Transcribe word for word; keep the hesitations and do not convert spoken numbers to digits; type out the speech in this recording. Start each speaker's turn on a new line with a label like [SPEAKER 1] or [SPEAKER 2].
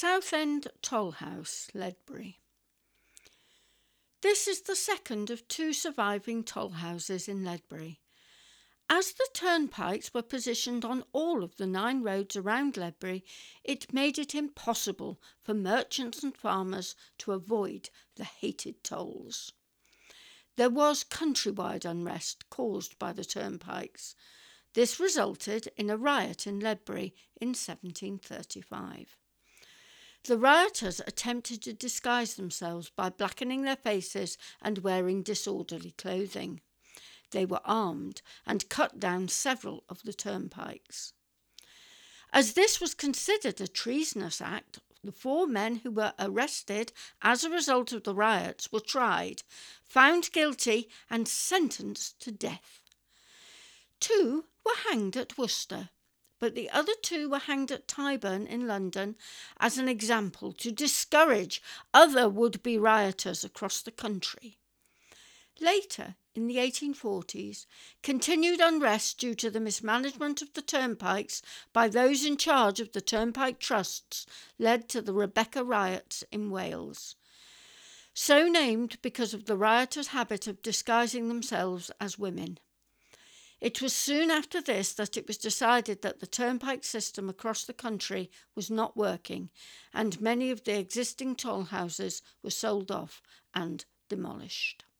[SPEAKER 1] Southend Toll House, Ledbury. This is the second of two surviving toll houses in Ledbury. As the turnpikes were positioned on all of the nine roads around Ledbury, it made it impossible for merchants and farmers to avoid the hated tolls. There was countrywide unrest caused by the turnpikes. This resulted in a riot in Ledbury in seventeen thirty-five. The rioters attempted to disguise themselves by blackening their faces and wearing disorderly clothing. They were armed and cut down several of the turnpikes. As this was considered a treasonous act, the four men who were arrested as a result of the riots were tried, found guilty and sentenced to death. Two were hanged at Worcester, but the other two were hanged at Tyburn in London as an example to discourage other would-be rioters across the country. Later, in the eighteen forties, continued unrest due to the mismanagement of the turnpikes by those in charge of the turnpike trusts led to the Rebecca riots in Wales, so named because of the rioters' habit of disguising themselves as women. It was soon after this that it was decided that the turnpike system across the country was not working, and many of the existing toll houses were sold off and demolished.